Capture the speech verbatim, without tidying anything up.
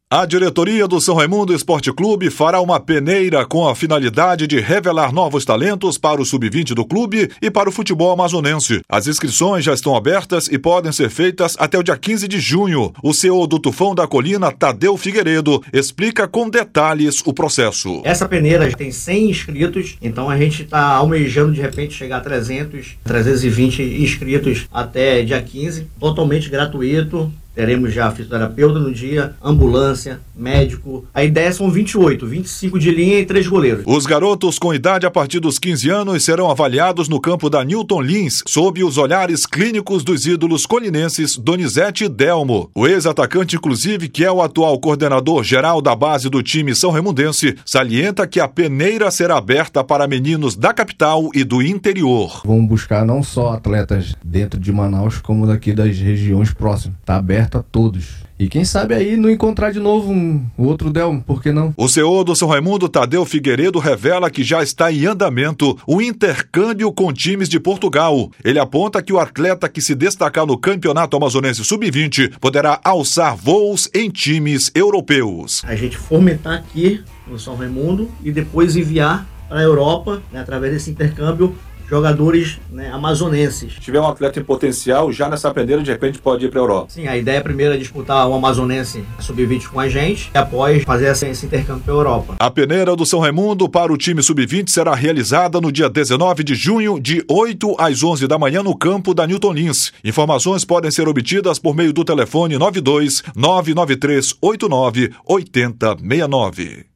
A diretoria do São Raimundo Esporte Clube fará uma peneira com a finalidade de revelar novos talentos para o sub vinte do clube e para o futebol amazonense. As inscrições já estão abertas e podem ser feitas até o dia quinze de junho. O C E O do Tufão da Colina, Tadeu Figueiredo, explica com detalhes o processo. Essa peneira tem cem inscritos, então a gente está almejando de repente chegar a trezentos, trezentos e vinte inscritos até dia quinze, totalmente gratuito. Teremos já fisioterapeuta no dia, ambulância, médico. A ideia são vinte e oito, vinte e cinco de linha e três goleiros. Os garotos com idade a partir dos quinze anos serão avaliados no campo da Newton Lins, sob os olhares clínicos dos ídolos colinenses Donizete e Delmo. O ex-atacante, inclusive, que é o atual coordenador geral da base do time são raimundense, salienta que a peneira será aberta para meninos da capital e do interior. Vamos buscar não só atletas dentro de Manaus, como daqui das regiões próximas. Está aberto a todos. E quem sabe aí não encontrar de novo um outro Delmo, por que não? O C E O do São Raimundo, Tadeu Figueiredo, revela que já está em andamento o intercâmbio com times de Portugal. Ele aponta que o atleta que se destacar no Campeonato Amazonense sub vinte poderá alçar voos em times europeus. A gente fomentar aqui no São Raimundo e depois enviar para a Europa, né, através desse intercâmbio, jogadores, né, amazonenses. Se tiver um atleta em potencial, já nessa peneira de repente pode ir para a Europa. Sim, a ideia primeiro é disputar o amazonense sub vinte com a gente e após fazer esse intercâmbio para a Europa. A peneira do São Raimundo para o time sub vinte será realizada no dia dezenove de junho, de oito às onze da manhã, no campo da Newton Lins. Informações podem ser obtidas por meio do telefone nove dois nove nove três oito nove oito zero seis nove.